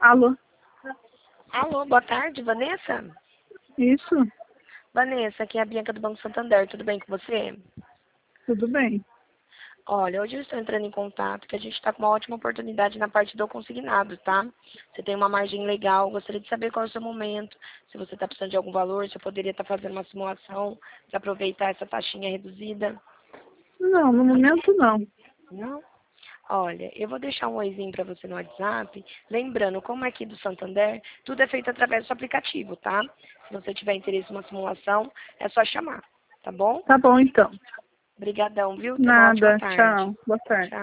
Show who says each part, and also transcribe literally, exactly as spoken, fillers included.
Speaker 1: Alô?
Speaker 2: Alô, boa tarde, Vanessa?
Speaker 1: Isso?
Speaker 2: Vanessa, aqui é a Bianca do Banco Santander, tudo bem com você?
Speaker 1: Tudo bem.
Speaker 2: Olha, hoje eu estou entrando em contato que a gente está com uma ótima oportunidade na parte do consignado, tá? Você tem uma margem legal, gostaria de saber qual é o seu momento, se você está precisando de algum valor, se eu poderia estar fazendo uma simulação para aproveitar essa taxinha reduzida.
Speaker 1: Não, no momento não.
Speaker 2: Não? Olha, eu vou deixar um oizinho para você no WhatsApp. Lembrando, como é aqui do Santander, tudo é feito através do seu aplicativo, tá? Se você tiver interesse em uma simulação, é só chamar, tá bom?
Speaker 1: Tá bom então.
Speaker 2: Obrigadão, viu? Tenha uma ótima
Speaker 1: Nada.
Speaker 2: tarde.
Speaker 1: Tchau. Boa tarde.
Speaker 2: Tchau.